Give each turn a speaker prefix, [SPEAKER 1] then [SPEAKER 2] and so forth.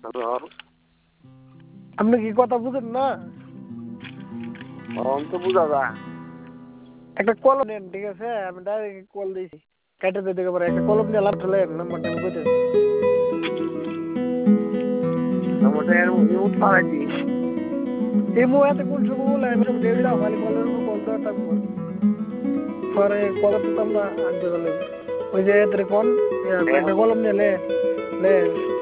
[SPEAKER 1] আপনি কি কথা বুঝেন না?
[SPEAKER 2] তো বুঝা যায়।
[SPEAKER 1] একটা কলম নেন, ঠিক আছে? আমি ডাইরেক্ট কল দিয়েছি, কেটে দিতে পারে। একটা কলম নিয়ে লাভ ঠেলে নাম্বারটা আমি কইতেছি।
[SPEAKER 2] নাম্বারটা ইমোট পাঠাইছি।
[SPEAKER 1] এই মুহূর্তে কোন সময় বলে আমি সব ডেবিটা খালি কলের উপর কল দেওয়া থাকবো। পরে কল দিতাম না আনতে গেলে ওই যে এদের কোন একটা কলম নিয়ে লে লে